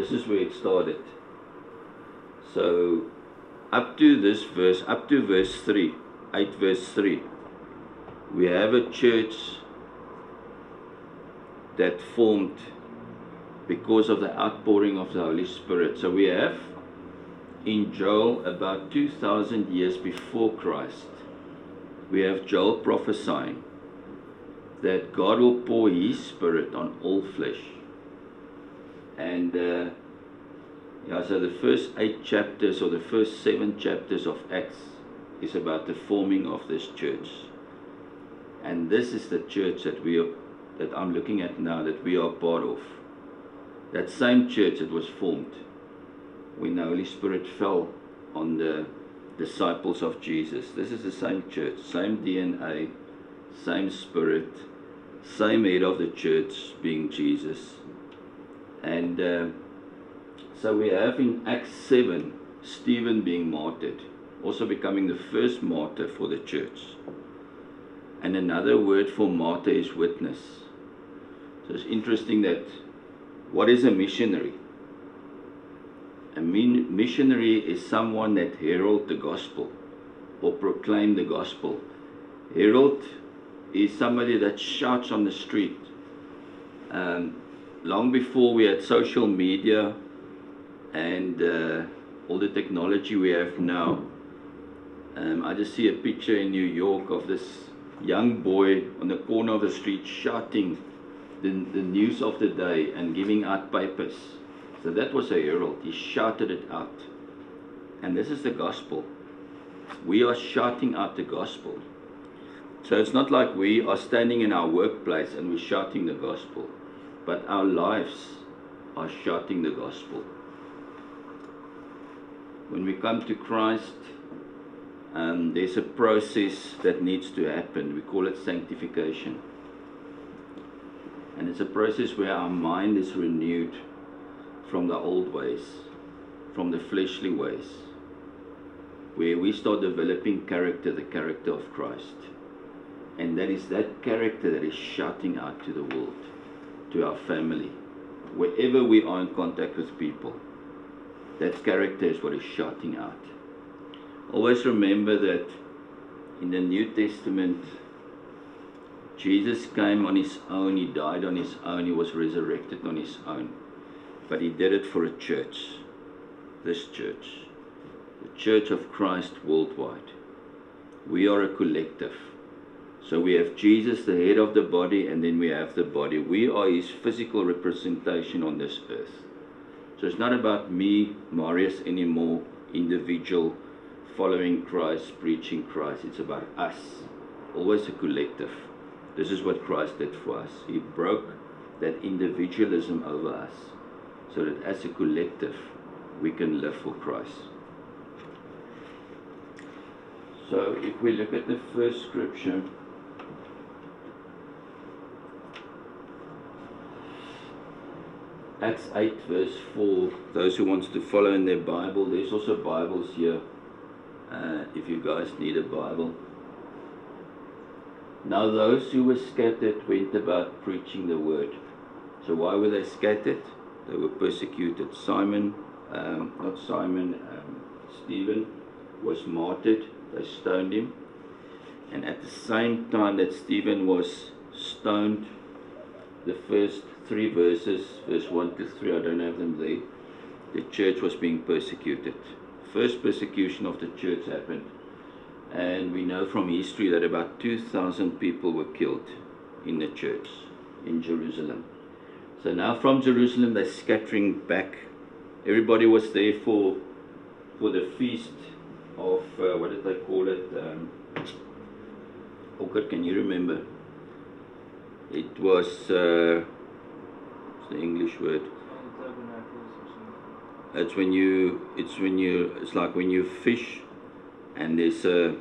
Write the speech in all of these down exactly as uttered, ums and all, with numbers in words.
This is where it started. So up to this verse, up to verse three, eight verse three, we have a church that formed because of the outpouring of the Holy Spirit. So we have in Joel about two thousand years before Christ, we have Joel prophesying that God will pour His Spirit on all flesh. And uh, yeah, so the first eight chapters or the first seven chapters of Acts is about the forming of this church. And this is the church that we are, that I'm looking at now, that we are part of. That same church that was formed when the Holy Spirit fell on the disciples of Jesus. This is the same church, same D N A, same Spirit, same head of the church being Jesus. And uh, so we have in Acts seven, Stephen being martyred, also becoming the first martyr for the church. And another word for martyr is witness. So it's interesting that what is a missionary? A min missionary is someone that heralds the gospel or proclaim the gospel. Herald is somebody that shouts on the street. Um, long before we had social media and uh, all the technology we have now, um, I just see a picture in New York of this young boy on the corner of the street shouting the, the news of the day and giving out papers. So that was a herald. He shouted it out. And this is the gospel. We are shouting out the gospel. So it's not like we are standing in our workplace and we're shouting the gospel, but our lives are shouting the gospel. When we come to Christ, um, there's a process that needs to happen. We call it sanctification. And it's a process where our mind is renewed from the old ways, from the fleshly ways, where we start developing character, the character of Christ. And that is that character that is shouting out to the world, to our family, wherever we are in contact with people. That character is what is shouting out. Always remember that in the New Testament, Jesus came on His own, He died on His own, He was resurrected on His own. But He did it for a church, this church, the Church of Christ worldwide. We are a collective. So we have Jesus, the head of the body, and then we have the body. We are His physical representation on this earth. So it's not about me, Marius, anymore, individual, following Christ, preaching Christ. It's about us, always a collective. This is what Christ did for us. He broke that individualism over us, so that as a collective, we can live for Christ. So if we look at the first scripture, Acts eight verse four, those who want to follow in their Bible, there's also Bibles here, uh, if you guys need a Bible. Now those who were scattered went about preaching the word. So why were they scattered? They were persecuted. Simon, um, not Simon, um, Stephen was martyred. They stoned him. And at the same time that Stephen was stoned, the first three verses, verse one to three, I don't have them there, the church was being persecuted. First persecution of the church happened. And we know from history that about two thousand people were killed in the church in Jerusalem. So now from Jerusalem they're scattering back. Everybody was there for for the feast of, uh, what did they call it? Um, Okker, can you remember? It was, uh, what's the English word? It's when you, it's when you, it's like when you fish and there's a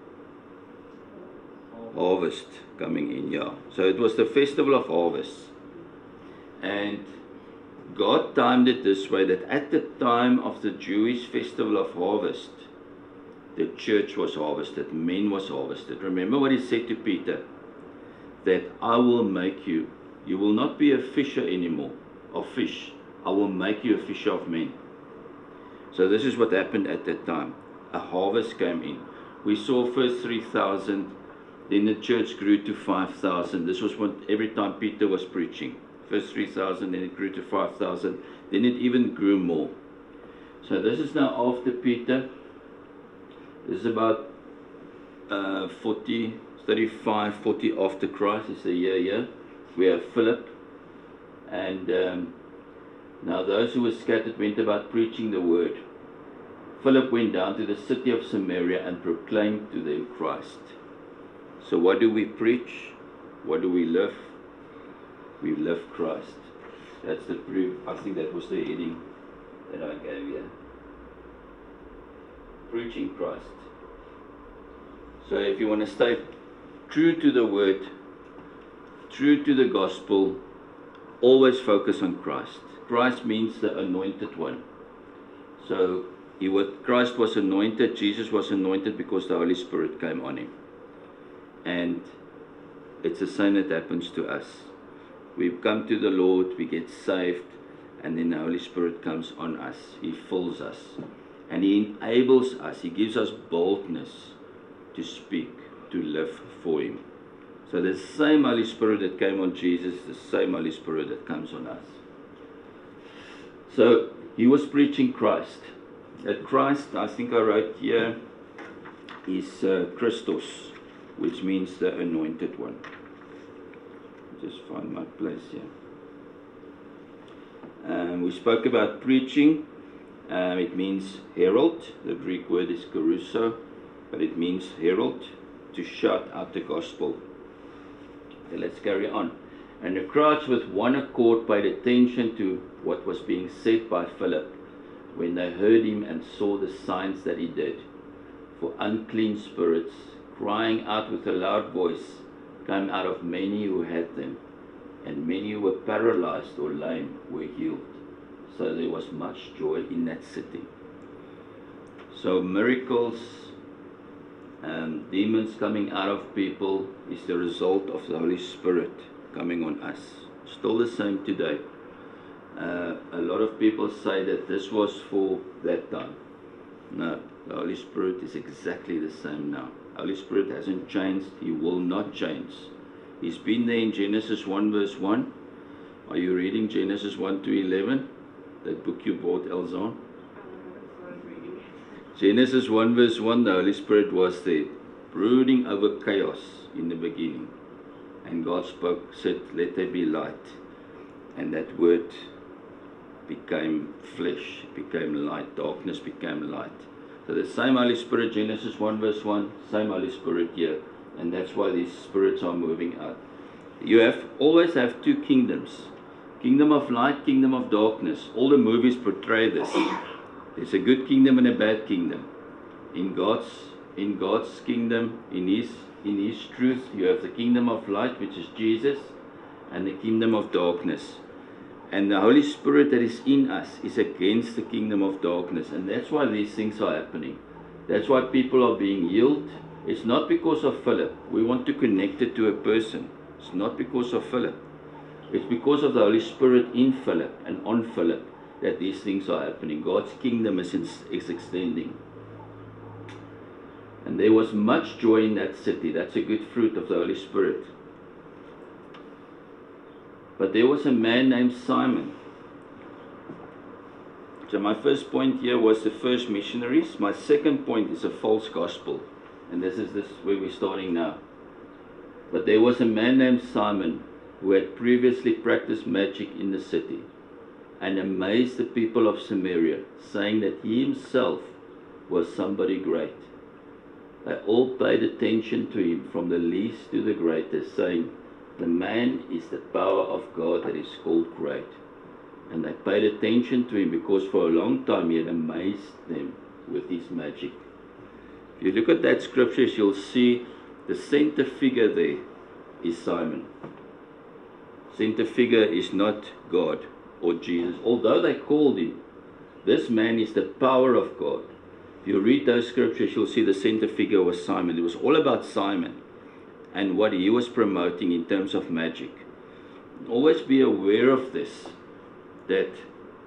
harvest coming in, yeah. So it was the festival of harvest. And God timed it this way, that at the time of the Jewish festival of harvest, the church was harvested, men was harvested. Remember what He said to Peter, that I will make you, you will not be a fisher anymore of fish, I will make you a fisher of men. So this is what happened at that time. A harvest came in. We saw first three thousand, then the church grew to five thousand. This was what every time Peter was preaching. First three thousand, then it grew to five thousand, then it even grew more. So this is now after Peter. This is about uh, forty, thirty-five, forty after Christ. It's a year here. We have Philip. And um, now those who were scattered went about preaching the word. Philip went down to the city of Samaria and proclaimed to them Christ. So what do we preach? What do we live? We live Christ. That's the proof. I think that was the heading that I gave you. Preaching Christ. So if you want to stay true to the word, true to the gospel, always focus on Christ. Christ means the anointed one. So he was, Christ was anointed, Jesus was anointed because the Holy Spirit came on him. And it's the same that happens to us. We come to the Lord, we get saved, and then the Holy Spirit comes on us. He fills us. And he enables us, he gives us boldness to speak, to live for him. So the same Holy Spirit that came on Jesus, the same Holy Spirit that comes on us. So he was preaching Christ. That Christ, I think I wrote here, is uh, Christos, which means the anointed one. Just find my place here. Um, we spoke about preaching. Um, it means herald. The Greek word is kerusso, but it means herald, to shout out the gospel. Okay, let's carry on. And the crowds with one accord paid attention to what was being said by Philip when they heard him and saw the signs that he did. For unclean spirits, crying out with a loud voice, came out of many who had them, and many who were paralyzed or lame were healed. So there was much joy in that city. So miracles, um, demons coming out of people is the result of the Holy Spirit coming on us. Still the same today. Uh, a lot of people say that this was for that time. No, the Holy Spirit is exactly the same now. Holy Spirit hasn't changed. He will not change. He's been there in Genesis one verse one. Are you reading Genesis one to eleven? That book you bought, Elzon? Genesis one verse one, the Holy Spirit was there, brooding over chaos in the beginning. And God spoke, said, let there be light. And that word became flesh, became light. Darkness became light. So the same Holy Spirit, Genesis one verse one, same Holy Spirit here. And that's why these spirits are moving out. You have always have two kingdoms. Kingdom of light, kingdom of darkness. All the movies portray this. There's a good kingdom and a bad kingdom. In God's in God's kingdom, in his in his truth, you have the kingdom of light, which is Jesus, and the kingdom of darkness. And the Holy Spirit that is in us is against the kingdom of darkness. And that's why these things are happening. That's why people are being healed. It's not because of Philip. We want to connect it to a person. It's not because of Philip. It's because of the Holy Spirit in Philip and on Philip that these things are happening. God's kingdom is, in, is extending. And there was much joy in that city. That's a good fruit of the Holy Spirit. But there was a man named Simon. So my first point here was the first missionaries. My second point is a false gospel. And this is this where we're starting now. But there was a man named Simon who had previously practiced magic in the city and amazed the people of Samaria, saying that he himself was somebody great. They all paid attention to him, from the least to the greatest, saying, the man is the power of God that is called great. And they paid attention to him because for a long time he had amazed them with his magic. If you look at that scriptures, you'll see the center figure there is Simon. Center figure is not God or Jesus. Although they called him, this man is the power of God. If you read those scriptures, you'll see the center figure was Simon. It was all about Simon and what he was promoting in terms of magic. Always be aware of this, that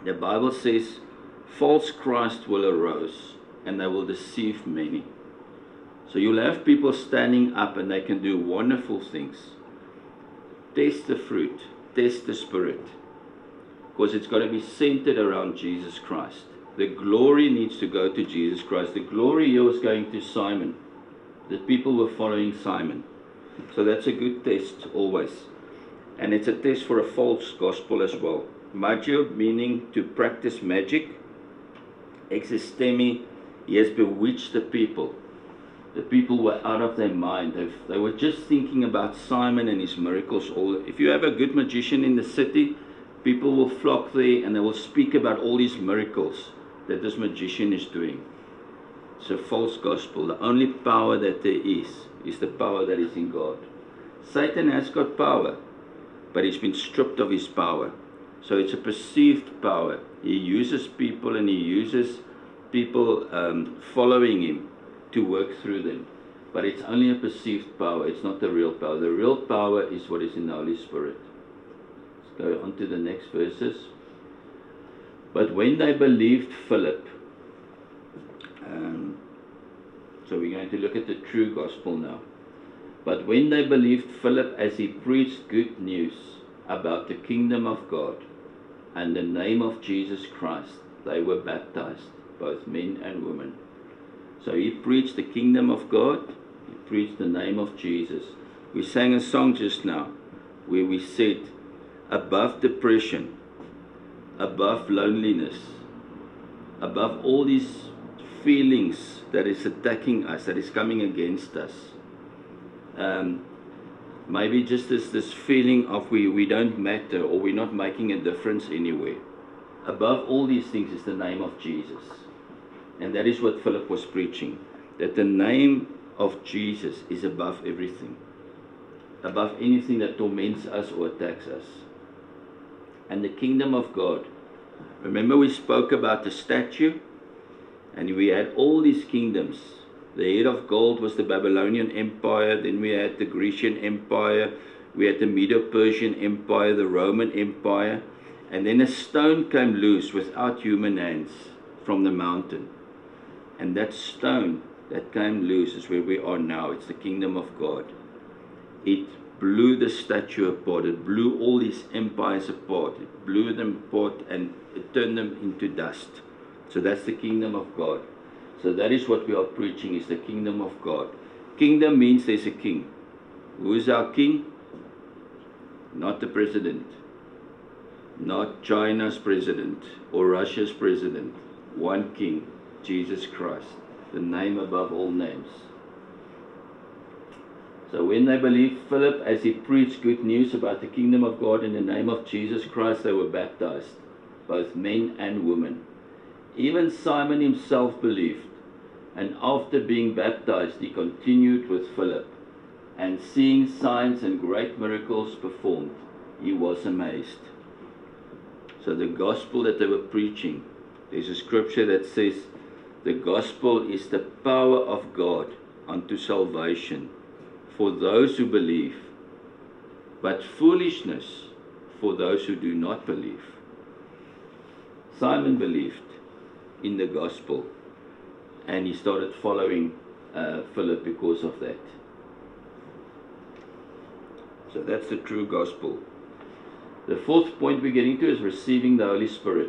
The Bible says, false Christ will arise, and they will deceive many. So you'll have people standing up and they can do wonderful things. Test the fruit, test the spirit, because it's got to be centered around Jesus Christ. The glory needs to go to Jesus Christ. The glory here was going to Simon. The people were following Simon. So that's a good test always. And it's a test for a false gospel as well. Magio meaning to practice magic. Existemi, he has bewitched the people. The people were out of their mind. They've, they were just thinking about Simon and his miracles. All. If you have a good magician in the city, people will flock there and they will speak about all these miracles that this magician is doing. It's a false gospel. The only power that there is, is the power that is in God. Satan has got power, but he's been stripped of his power. So it's a perceived power. He uses people and he uses people um, following him to work through them. But it's only a perceived power. It's not the real power. The real power is what is in the Holy Spirit. Let's go on to the next verses. But when they believed Philip, um, so we're going to look at the true gospel now. But when they believed Philip as he preached good news about the kingdom of God and the name of Jesus Christ, they were baptized, both men and women. So he preached the kingdom of God, he preached the name of Jesus. We sang a song just now where we said, above depression, above loneliness, above all these feelings that is attacking us, that is coming against us. Um, maybe just this, this feeling of we, we don't matter or we're not making a difference anywhere. Above all these things is the name of Jesus. And that is what Philip was preaching. That the name of Jesus is above everything. Above anything that torments us or attacks us. And the kingdom of God. Remember we spoke about the statue? And we had all these kingdoms. The head of gold was the Babylonian Empire. Then we had the Grecian Empire. We had the Medo-Persian Empire, the Roman Empire. And then a stone came loose without human hands from the mountain. And that stone that came loose is where we are now. It's the kingdom of God. It blew the statue apart. It blew all these empires apart. It blew them apart and it turned them into dust. So that's the kingdom of God. So that is what we are preaching, is the kingdom of God. Kingdom means there's a king. Who is our king? Not the president. Not China's president or Russia's president. One king, Jesus Christ, the name above all names. So when they believed Philip as he preached good news about the kingdom of God in the name of Jesus Christ, they were baptized, both men and women. Even Simon himself believed, and after being baptized, he continued with Philip, and seeing signs and great miracles performed, he was amazed. So the gospel that they were preaching, there's a scripture that says, the gospel is the power of God unto salvation for those who believe, but foolishness for those who do not believe. Simon believed in the gospel, and he started following uh, Philip because of that. So that's the true gospel. The fourth point we're getting to is receiving the Holy Spirit.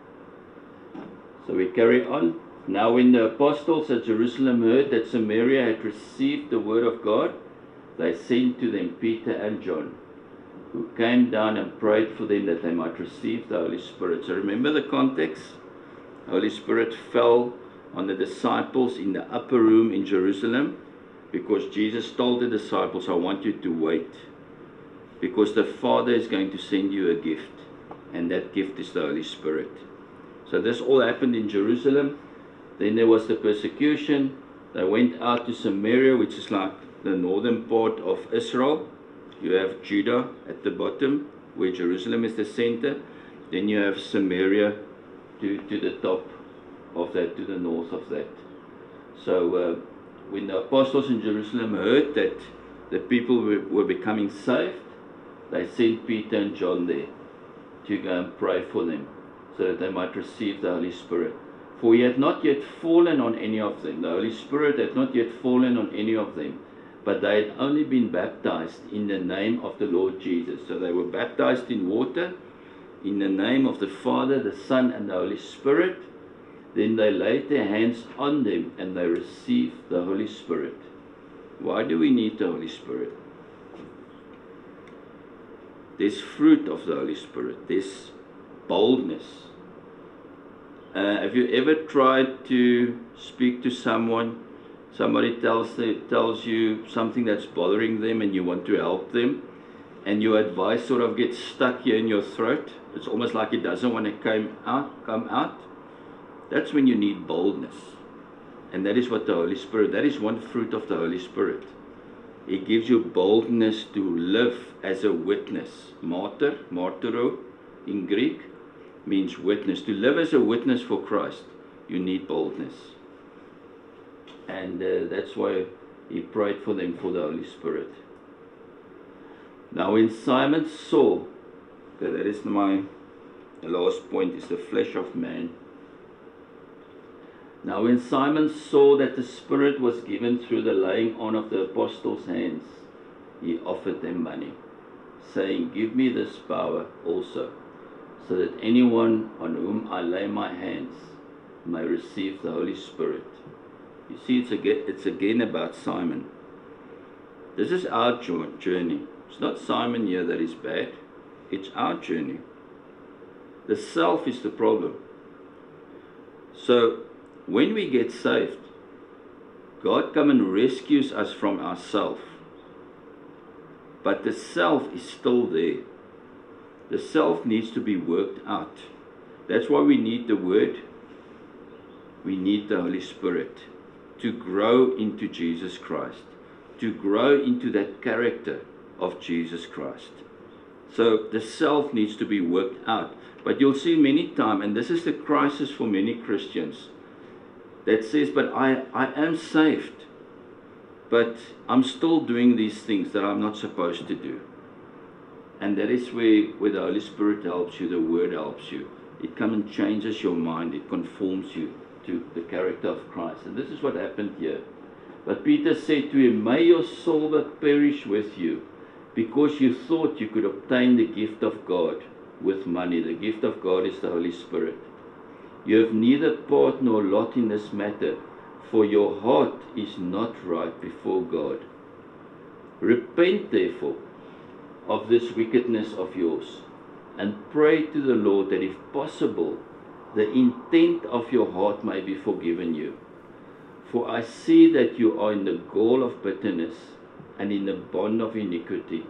So we carry on. Now when the apostles at Jerusalem heard that Samaria had received the word of God, they sent to them Peter and John, who came down and prayed for them that they might receive the Holy Spirit. So remember the context. The Holy Spirit fell on the disciples in the upper room in Jerusalem because Jesus told the disciples, I want you to wait, because the Father is going to send you a gift, and that gift is the Holy Spirit. So this all happened in Jerusalem. Then there was the persecution. They went out to Samaria, which is like the northern part of Israel. You have Judah at the bottom, where Jerusalem is the center. Then you have Samaria to, to the top of that, to the north of that. So uh, when the apostles in Jerusalem heard that the people were, were becoming saved, they sent Peter and John there to go and pray for them. after they might receive the Holy Spirit. For he had not yet fallen on any of them. The Holy Spirit had not yet fallen on any of them, but they had only been baptized in the name of the Lord Jesus. So they were baptized in water, in the name of the Father, the Son, and the Holy Spirit. Then they laid their hands on them and they received the Holy Spirit. Why do we need the Holy Spirit? There's fruit of the Holy Spirit. There's boldness. Uh, have you ever tried to speak to someone? Somebody tells, the, tells you something that's bothering them and you want to help them, and your advice sort of gets stuck here in your throat. It's almost like it doesn't want to come out. Come out. That's when you need boldness. And that is what the Holy Spirit, that is one fruit of the Holy Spirit. It gives you boldness to live as a witness. Martyr, martyro in Greek, means witness. To live as a witness for Christ, you need boldness. And uh, that's why he prayed for them for the Holy Spirit. Now when Simon saw, okay, that is my last point, is the flesh of man. Now when Simon saw that the Spirit was given through the laying on of the apostles' hands, he offered them money, saying, give me this power also, so that anyone on whom I lay my hands may receive the Holy Spirit. You see, it's again, it's again about Simon. This is our journey. It's not Simon here that is bad. It's our journey. The self is the problem. So, when we get saved, God comes and rescues us from ourself. But the self is still there. The self needs to be worked out. That's why we need the Word. We need the Holy Spirit to grow into Jesus Christ, to grow into that character of Jesus Christ. So the self needs to be worked out. But you'll see many times, and this is the crisis for many Christians, that says, but I, I am saved, but I'm still doing these things that I'm not supposed to do. And that is where, where the Holy Spirit helps you, the Word helps you. It comes and changes your mind, it conforms you to the character of Christ. And this is what happened here. But Peter said to him, may your silver perish with you, because you thought you could obtain the gift of God with money. The gift of God is the Holy Spirit. You have neither part nor lot in this matter, for your heart is not right before God. Repent therefore of this wickedness of yours, and pray to the Lord that if possible, the intent of your heart may be forgiven you. For I see that you are in the gall of bitterness and in the bond of iniquity.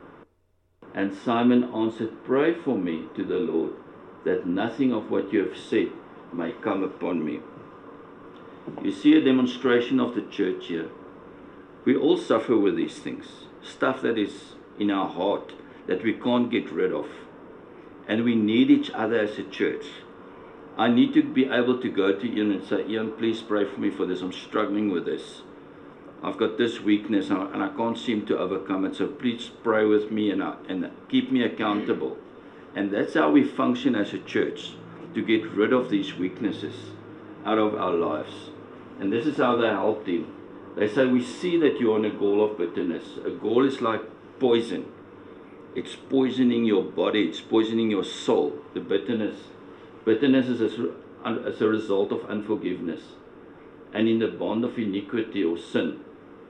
And Simon answered, pray for me to the Lord, that nothing of what you have said may come upon me. You see a demonstration of the church here. We all suffer with these things, stuff that is in our heart that we can't get rid of. And we need each other as a church. I need to be able to go to Ian and say, Ian, please pray for me for this. I'm struggling with this. I've got this weakness and I can't seem to overcome it. So please pray with me and, and keep me accountable. And that's how we function as a church, to get rid of these weaknesses out of our lives. And this is how they helped him. They say, we see that you're on a gall of bitterness. A gall is like poison. It's poisoning your body. It's poisoning your soul. The bitterness. Bitterness is a, as a result of unforgiveness and in the bond of iniquity or sin.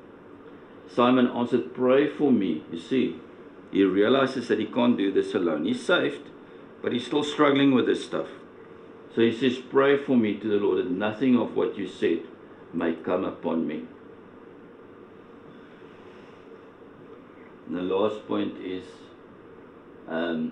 Simon answered, pray for me. You see, he realizes that he can't do this alone. He's saved, but he's still struggling with this stuff. So he says, pray for me to the Lord that nothing of what you said may come upon me. And the last point is, um,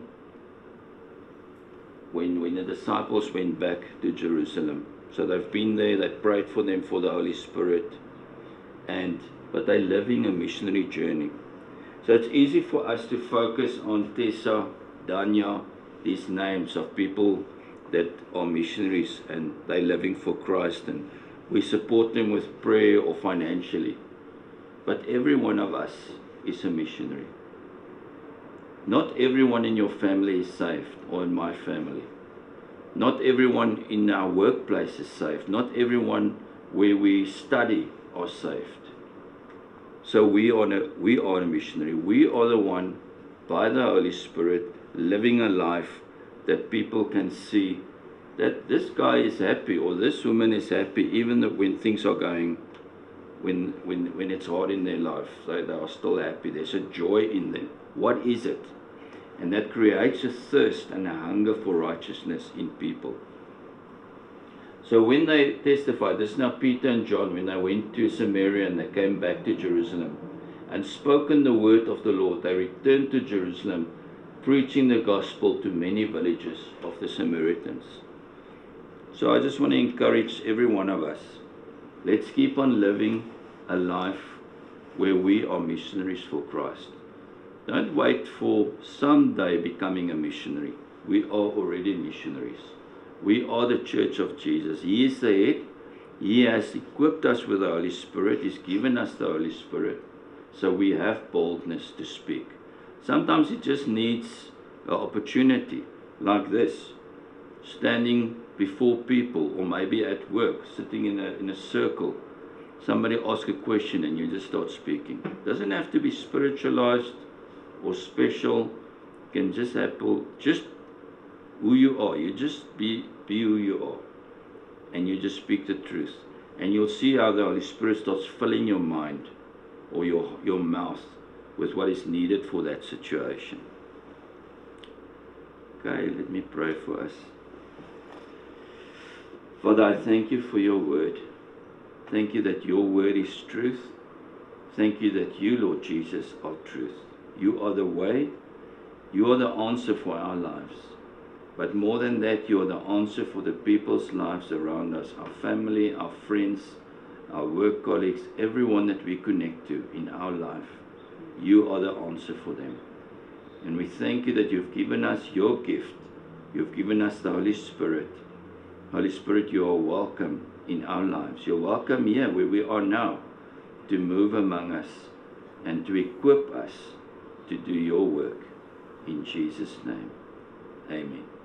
When, when the disciples went back to Jerusalem. So they've been there, they prayed for them for the Holy Spirit, and but they're living a missionary journey. So it's easy for us to focus on Tessa, Danya, these names of people that are missionaries and they're living for Christ, and we support them with prayer or financially. But every one of us is a missionary. Not everyone in your family is saved, or in my family. Not everyone in our workplace is saved. Not everyone where we study are saved. So we are a, we are a missionary. We are the one, by the Holy Spirit, living a life that people can see that this guy is happy or this woman is happy, even when things are going, when when when it's hard in their life. They, they are still happy. There's a joy in them. What is it? And that creates a thirst and a hunger for righteousness in people. So when they testified, this is now Peter and John, when they went to Samaria and they came back to Jerusalem and spoken the word of the Lord, they returned to Jerusalem, preaching the gospel to many villages of the Samaritans. So I just want to encourage every one of us, let's keep on living a life where we are missionaries for Christ. Don't wait for someday becoming a missionary. We are already missionaries. We are the church of Jesus. He is the head. He has equipped us with the Holy Spirit. He's given us the Holy Spirit. So we have boldness to speak. Sometimes it just needs an opportunity like this, standing before people, or maybe at work, sitting in a, in a circle. Somebody asks a question and you just start speaking. It doesn't have to be spiritualized or special. It can just happen, just who you are. You just be, be who you are. And you just speak the truth. And you'll see how the Holy Spirit starts filling your mind or your, your mouth with what is needed for that situation. Okay, let me pray for us. Father, I thank you for your word. Thank you that your word is truth. Thank you that you, Lord Jesus, are truth. You are the way. You are the answer for our lives. But more than that, you are the answer for the people's lives around us, our family, our friends, our work colleagues, everyone that we connect to in our life. You are the answer for them. And we thank you that you've given us your gift. You've given us the Holy Spirit. Holy Spirit, you are welcome in our lives. You're welcome here where we are now to move among us and to equip us to do your work. In Jesus' name, amen.